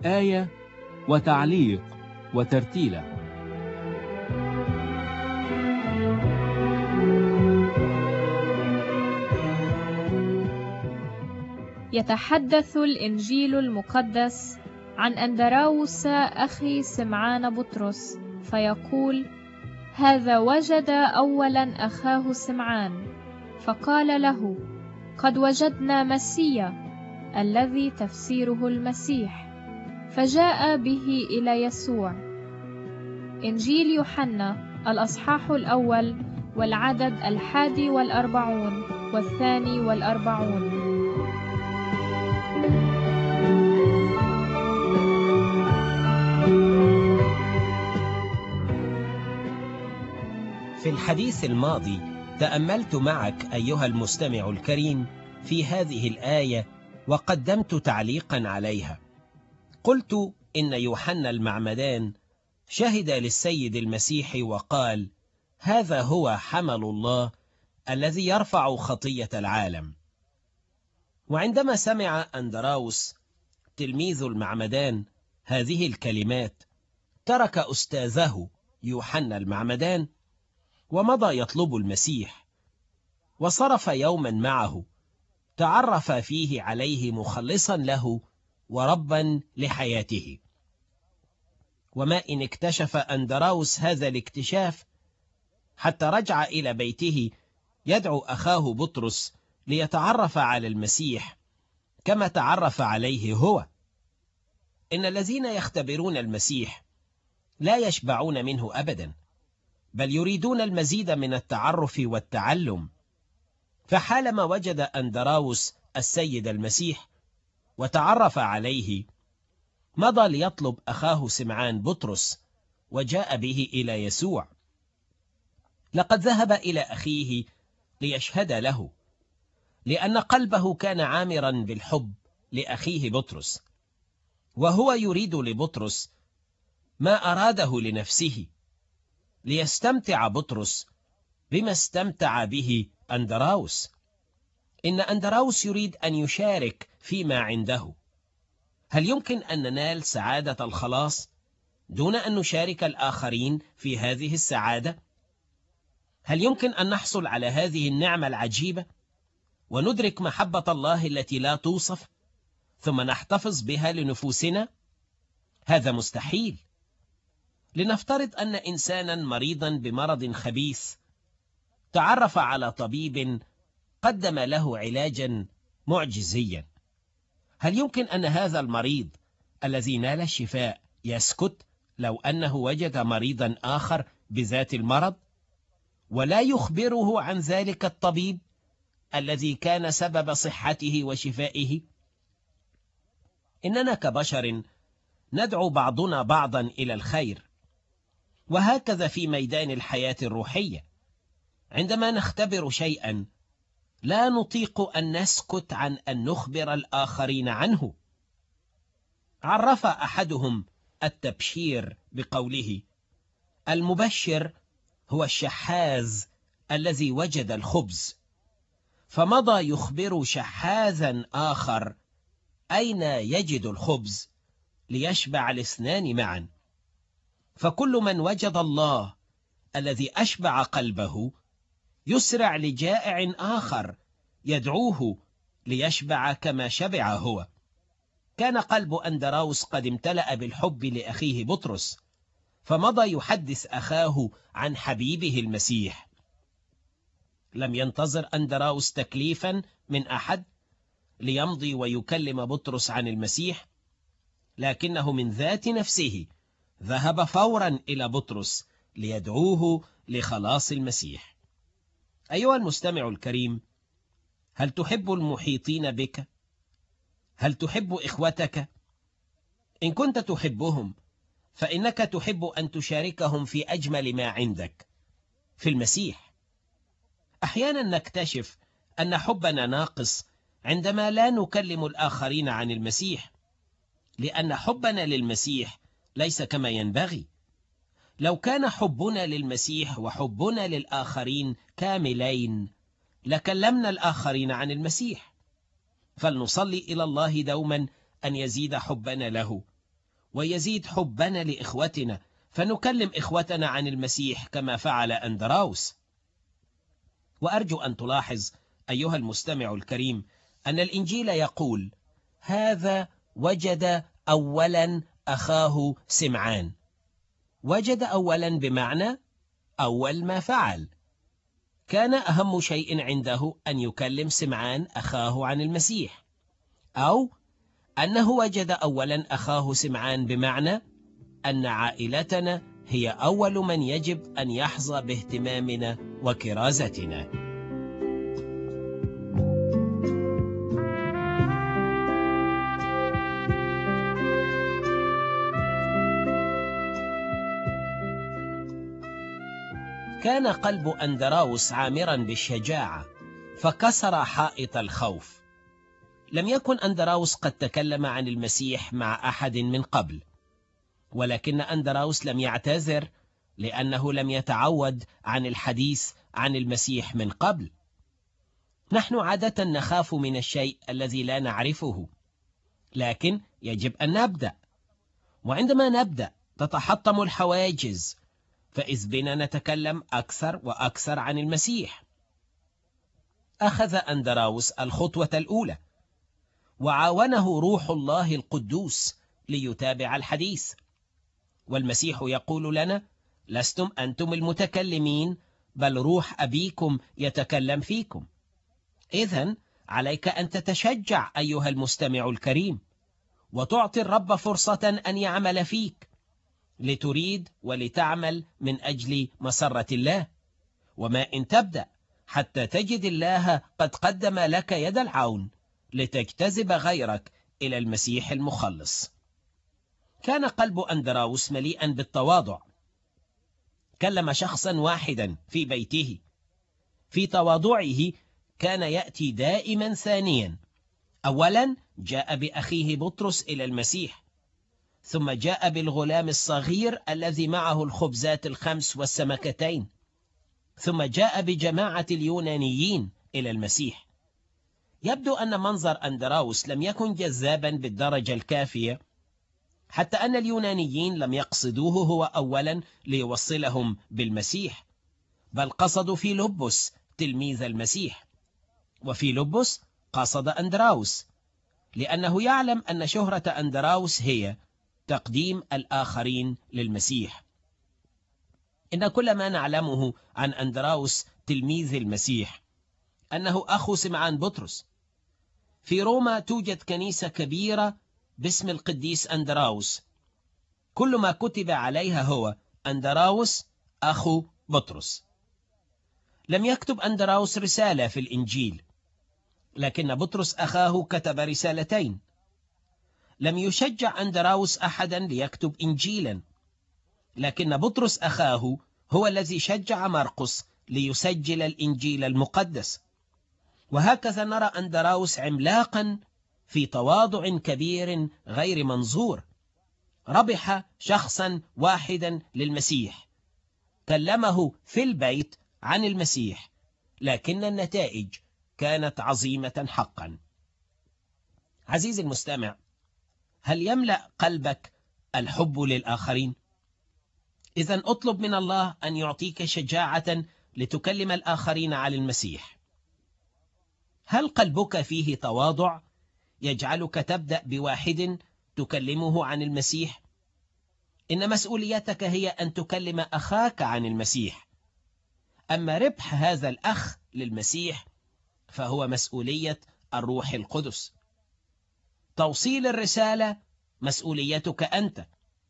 آية وتعليق وترتيلة. يتحدث الإنجيل المقدس عن أندراوس أخي سمعان بطرس، فيقول: هذا وجد أولا أخاه سمعان، فقال له: قد وجدنا مسيا، الذي تفسيره المسيح، فجاء به إلى يسوع. إنجيل يوحنا الأصحاح 1 والعدد 41 و42. في الحديث الماضي تأملت معك أيها المستمع الكريم في هذه الآية وقدمت تعليقا عليها. قلت إن يوحنا المعمدان شهد للسيد المسيح وقال: هذا هو حمل الله الذي يرفع خطية العالم. وعندما سمع أندراوس تلميذ المعمدان هذه الكلمات، ترك أستاذه يوحنا المعمدان ومضى يطلب المسيح، وصرف يوما معه تعرف فيه عليه مخلصا له وربا لحياته. وما إن اكتشف أندراوس هذا الاكتشاف حتى رجع إلى بيته يدعو أخاه بطرس ليتعرف على المسيح كما تعرف عليه هو. إن الذين يختبرون المسيح لا يشبعون منه أبدا، بل يريدون المزيد من التعرف والتعلم. فحالما وجد أندراوس السيد المسيح وتعرف عليه، مضى ليطلب أخاه سمعان بطرس وجاء به إلى يسوع. لقد ذهب إلى أخيه ليشهد له، لأن قلبه كان عامرا بالحب لأخيه بطرس، وهو يريد لبطرس ما أراده لنفسه، ليستمتع بطرس بما استمتع به أندراوس. إن أندراوس يريد أن يشارك فيما عنده. هل يمكن أن ننال سعادة الخلاص دون أن نشارك الآخرين في هذه السعادة؟ هل يمكن أن نحصل على هذه النعمة العجيبة وندرك محبة الله التي لا توصف ثم نحتفظ بها لنفوسنا؟ هذا مستحيل. لنفترض أن إنسانا مريضا بمرض خبيث تعرف على طبيب قدم له علاجا معجزيا. هل يمكن أن هذا المريض الذي نال الشفاء يسكت لو أنه وجد مريضا آخر بذات المرض ولا يخبره عن ذلك الطبيب الذي كان سبب صحته وشفائه؟ إننا كبشر ندعو بعضنا بعضا إلى الخير، وهكذا في ميدان الحياة الروحية. عندما نختبر شيئا لا نطيق أن نسكت عن أن نخبر الآخرين عنه. عرف أحدهم التبشير بقوله: المبشر هو الشحاذ الذي وجد الخبز. فمضى يخبر شحاذا آخر أين يجد الخبز ليشبع الاثنان معا. فكل من وجد الله الذي أشبع قلبه يسرع لجائع آخر يدعوه ليشبع كما شبع هو. كان قلب أندراوس قد امتلأ بالحب لأخيه بطرس، فمضى يحدث أخاه عن حبيبه المسيح. لم ينتظر أندراوس تكليفا من أحد ليمضي ويكلم بطرس عن المسيح، لكنه من ذات نفسه ذهب فورا إلى بطرس ليدعوه لخلاص المسيح. أيها المستمع الكريم، هل تحب المحيطين بك؟ هل تحب إخوتك؟ إن كنت تحبهم فإنك تحب أن تشاركهم في أجمل ما عندك في المسيح. أحيانا نكتشف أن حبنا ناقص عندما لا نكلم الآخرين عن المسيح، لأن حبنا للمسيح ليس كما ينبغي. لو كان حبنا للمسيح وحبنا للآخرين كاملين لكلمنا الآخرين عن المسيح. فلنصلي إلى الله دوما أن يزيد حبنا له ويزيد حبنا لإخوتنا، فنكلم إخوتنا عن المسيح كما فعل أندراوس. وأرجو أن تلاحظ أيها المستمع الكريم أن الإنجيل يقول: هذا وجد أولا أخاه سمعان. وجد أولا بمعنى أول ما فعل. كان أهم شيء عنده أن يكلم سمعان أخاه عن المسيح، أو أنه وجد أولا أخاه سمعان بمعنى أن عائلتنا هي أول من يجب أن يحظى باهتمامنا وكرازتنا. كان قلب أندراوس عامرا بالشجاعة، فكسر حائط الخوف. لم يكن أندراوس قد تكلم عن المسيح مع أحد من قبل، ولكن أندراوس لم يعتذر لأنه لم يتعود عن الحديث عن المسيح من قبل. نحن عادة نخاف من الشيء الذي لا نعرفه، لكن يجب أن نبدأ، وعندما نبدأ تتحطم الحواجز، فإذ بنا نتكلم أكثر وأكثر عن المسيح. أخذ أندراوس الخطوة الأولى، وعاونه روح الله القدوس ليتابع الحديث. والمسيح يقول لنا: لستم أنتم المتكلمين، بل روح أبيكم يتكلم فيكم. إذن عليك أن تتشجع أيها المستمع الكريم، وتعطي الرب فرصة أن يعمل فيك، لتريد ولتعمل من أجل مسرة الله. وما إن تبدأ حتى تجد الله قد قدم لك يد العون لتجتذب غيرك إلى المسيح المخلص. كان قلب أندراوس مليئا بالتواضع. كلم شخصا واحدا في بيته. في تواضعه كان يأتي دائما ثانيا. أولا جاء بأخيه بطرس إلى المسيح، ثم جاء بالغلام الصغير الذي معه الخبزات 5 والسمكتين، ثم جاء بجماعة اليونانيين إلى المسيح. يبدو أن منظر أندراوس لم يكن جذابا بالدرجة الكافية، حتى أن اليونانيين لم يقصدوه هو أولا ليوصلهم بالمسيح، بل قصدوا فيلبس تلميذ المسيح. وفيلبس قصد أندراوس، لأنه يعلم أن شهرة أندراوس هي تقديم الآخرين للمسيح. إن كل ما نعلمه عن أندراوس تلميذ المسيح أنه أخو سمعان بطرس. في روما توجد كنيسة كبيرة باسم القديس أندراوس، كل ما كتب عليها هو أندراوس أخو بطرس. لم يكتب أندراوس رسالة في الإنجيل، لكن بطرس أخاه كتب رسالتين. لم يشجع أندراوس أحدا ليكتب إنجيلا، لكن بطرس أخاه هو الذي شجع مرقس ليسجل الإنجيل المقدس. وهكذا نرى أندراوس عملاقا في تواضع كبير غير منظور. ربح شخصا واحدا للمسيح، كلمه في البيت عن المسيح، لكن النتائج كانت عظيمة حقا. عزيزي المستمع، هل يملأ قلبك الحب للآخرين؟ إذن اطلب من الله أن يعطيك شجاعة لتكلم الآخرين عن المسيح. هل قلبك فيه تواضع يجعلك تبدأ بواحد تكلمه عن المسيح؟ إن مسؤوليتك هي أن تكلم أخاك عن المسيح. أما ربح هذا الأخ للمسيح فهو مسؤولية الروح القدس. توصيل الرسالة مسؤوليتك أنت.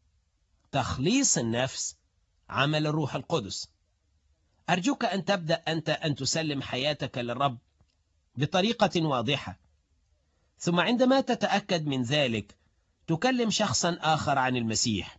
تخليص النفس عمل الروح القدس. أرجوك أن تبدأ أنت أن تسلم حياتك للرب بطريقة واضحة، ثم عندما تتأكد من ذلك تكلم شخصا آخر عن المسيح.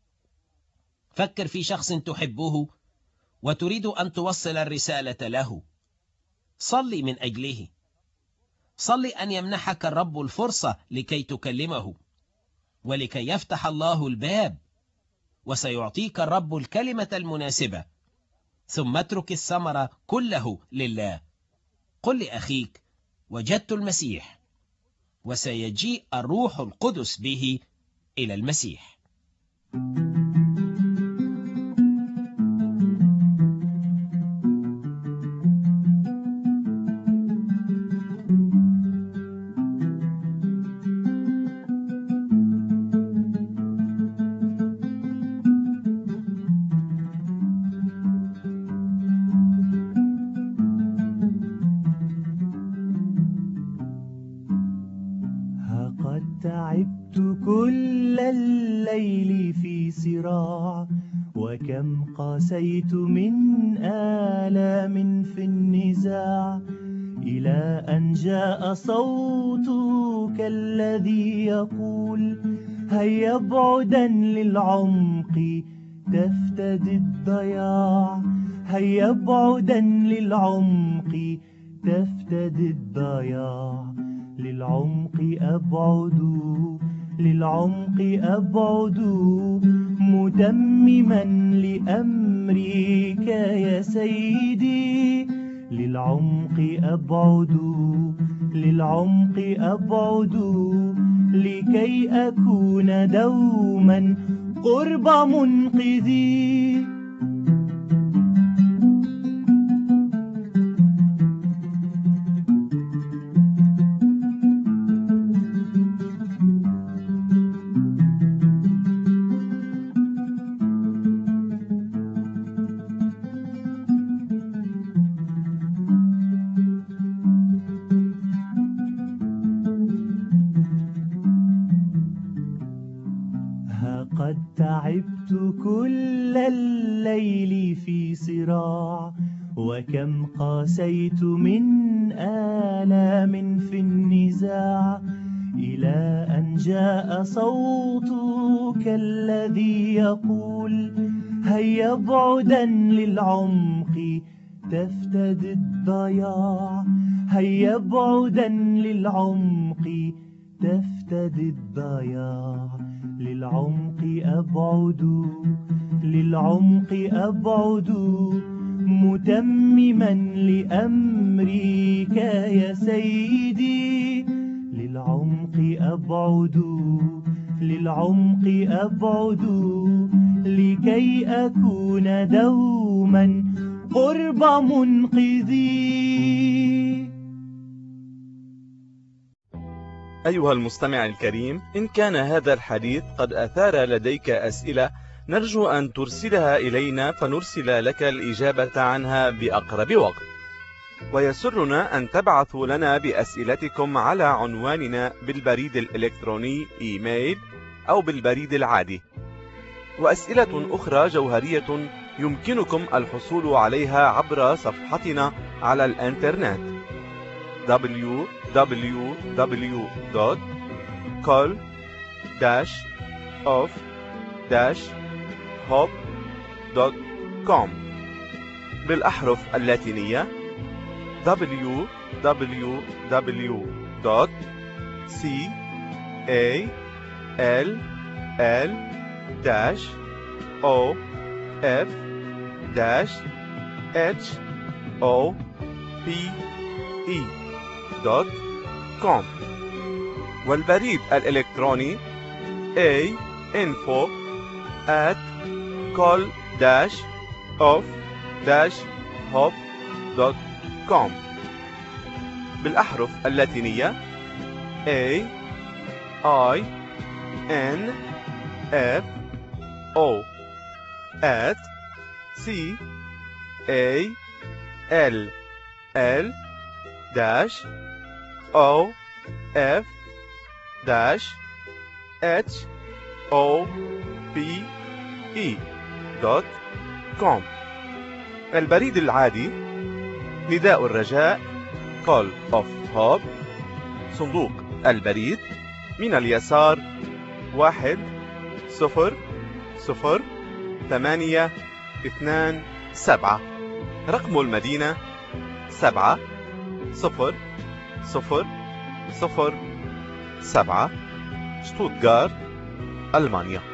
فكر في شخص تحبه وتريد أن توصل الرسالة له. صلي من أجله. صلي أن يمنحك الرب الفرصة لكي تكلمه، ولكي يفتح الله الباب، وسيعطيك الرب الكلمة المناسبة. ثم اترك الثمر كله لله. قل لأخيك: وجدت المسيح، وسيجيء الروح القدس به إلى المسيح. تعبت كل الليل في صراع، وكم قاسيت من آلام في النزاع، إلى أن جاء صوتك الذي يقول هيا بعدا للعمق تفتدي الضياع، هيا بعدا للعمق تفتدي الضياع. للعمق أبعد، للعمق أبعد، متمما لأمرك يا سيدي. للعمق أبعد، للعمق أبعد، لكي أكون دوما قرب منقذي. قد تعبت كل الليل في صراع، وكم قاسيت من آلام في النزاع، إلى أن جاء صوتك الذي يقول هيا بعدا للعمق تفتدي الضياع، هيا بعدا للعمق تفتدي الضياع. للعمق أبعد، للعمق أبعد، متمما لأمرك يا سيدي. للعمق أبعد، للعمق أبعد، لكي أكون دوما قرب منقذي. أيها المستمع الكريم، إن كان هذا الحديث قد أثار لديك أسئلة، نرجو أن ترسلها إلينا فنرسل لك الإجابة عنها بأقرب وقت. ويسرنا أن تبعثوا لنا بأسئلتكم على عنواننا بالبريد الإلكتروني إيميل أو بالبريد العادي. وأسئلة أخرى جوهرية يمكنكم الحصول عليها عبر صفحتنا على الإنترنت www.call-of-hope.com بالأحرف اللاتينية www.call-of-hope.com والبريد الإلكتروني info@call-of-hope.com بالأحرف اللاتينية info@call-of-hope.com البريد العادي نداء الرجاء Call of Hope، صندوق البريد من اليسار 1002827، رقم المدينة 70007، شتوتغارت، ألمانيا.